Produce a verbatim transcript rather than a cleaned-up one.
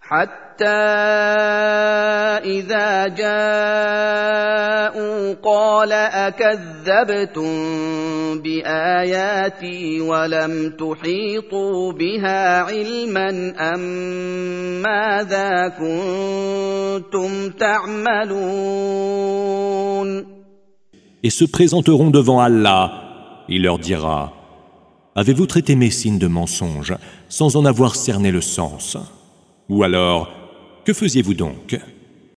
حتى إذا جاءوا قال أكذبتم بآياتي ولم تحيطوا بها علما أم ماذا كنتم تعملون. Et se présenteront devant Allah. Il leur dira: avez-vous traité mes signes de mensonges sans en avoir cerné le sens? Ou alors, que faisiez-vous donc?